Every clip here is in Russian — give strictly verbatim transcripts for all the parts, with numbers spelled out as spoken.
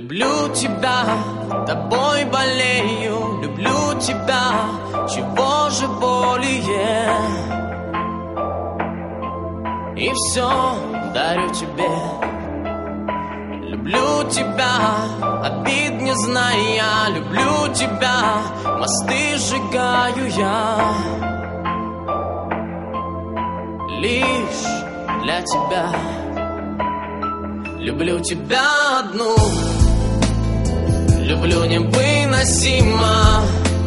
Люблю тебя, тобой болею, люблю тебя, чего же более. И все дарю тебе. Люблю тебя, обид не зная, люблю тебя, мосты сжигаю я. Лишь для тебя. Люблю тебя одну, люблю невыносимо,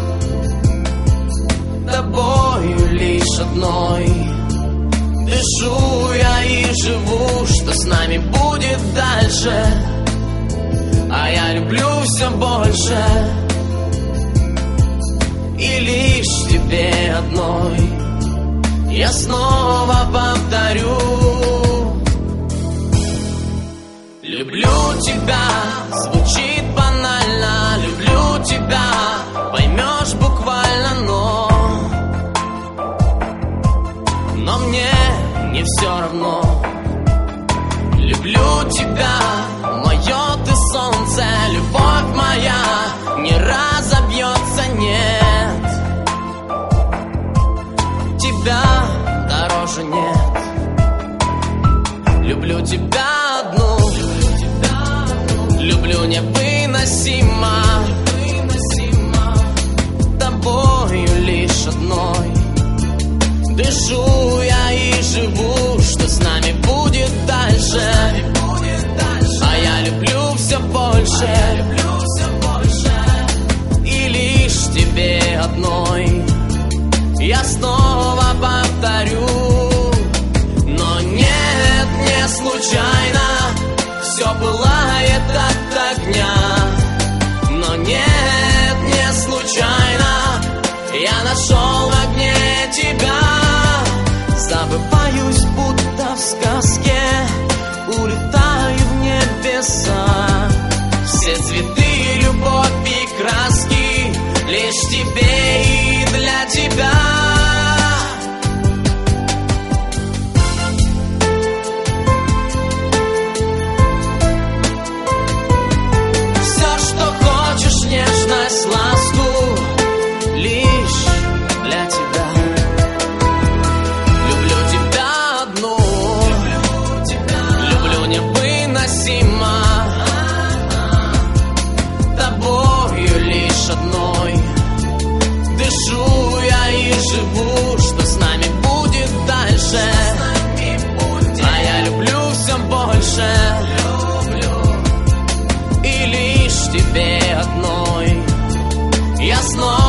тобою лишь одной. Дышу я и живу, что с нами будет дальше. А я люблю все больше. И лишь тебе одной я снова повторю. Люблю тебя, звучит банально. Люблю тебя, поймешь буквально, но Но мне не все равно. Люблю тебя, мое ты солнце, любовь моя не разобьется, нет. Тебя дороже нет. Люблю тебя одну, люблю невыносимо, тобою лишь одной. Дышу я и живу, что с нами будет дальше. А я люблю все больше. И лишь тебе одной я снова повторю. Но нет, не случайно все пылает от огня. Но нет, не случайно я нашел в огне тебя. Забываюсь, будто в сказке, улетаю в небеса. Все цветы, любовь и краски лишь тебе и для тебя. Все, что хочешь, нежность, ласку, лишь для тебя. Невыносимо, тобою лишь одной. Дышу я и живу, что с нами будет дальше. А я люблю все больше. И лишь тебе одной я снова